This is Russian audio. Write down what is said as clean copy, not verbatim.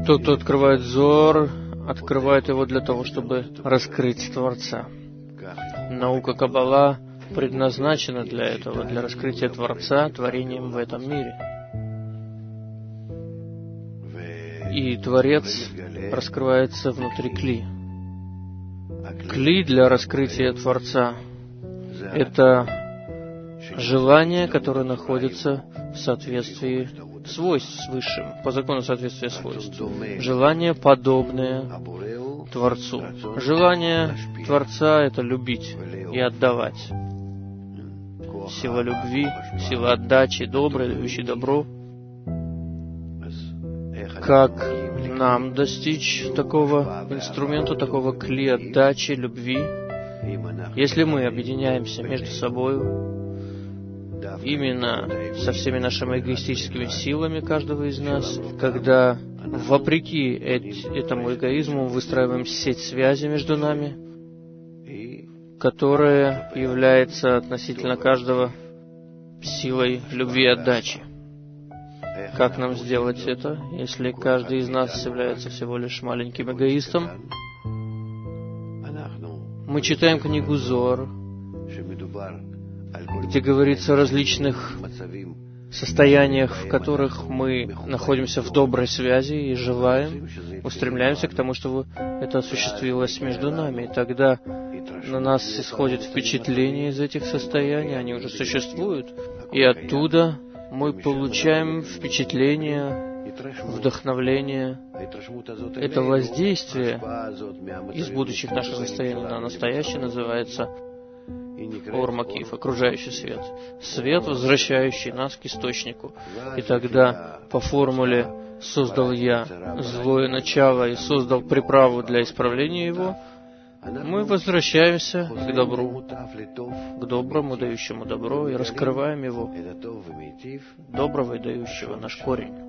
Тот, кто открывает Зоар, открывает его для того, чтобы раскрыть Творца. Наука Каббала предназначена для этого, для раскрытия Творца творением в этом мире. И Творец раскрывается внутри Кли. Кли для раскрытия Творца — это желание, которое находится в соответствии свойств с Высшим, по закону соответствия свойств. Желание, подобное Творцу. Желание Творца — это любить и отдавать. Сила любви, сила отдачи, доброе, дающий добро. Как нам достичь такого инструмента, такого кли отдачи, любви, если мы объединяемся между собой, именно со всеми нашими эгоистическими силами каждого из нас, когда, вопреки этому эгоизму, выстраиваем сеть связи между нами, которая является относительно каждого силой любви и отдачи. Как нам сделать это, если каждый из нас является всего лишь маленьким эгоистом? Мы читаем книгу Зоар, где говорится о различных состояниях, в которых мы находимся в доброй связи и желаем, устремляемся к тому, чтобы это осуществилось между нами. И тогда на нас исходит впечатление из этих состояний, они уже существуют, и оттуда мы получаем впечатление, вдохновление, это воздействие из будущих наших состояний на настоящее называется Ор Макиф, окружающий свет. Свет, возвращающий нас к источнику. И тогда по формуле «создал я злое начало и создал приправу для исправления его», мы возвращаемся к добру, к доброму, дающему добро, и раскрываем его, доброго и дающего наш корень.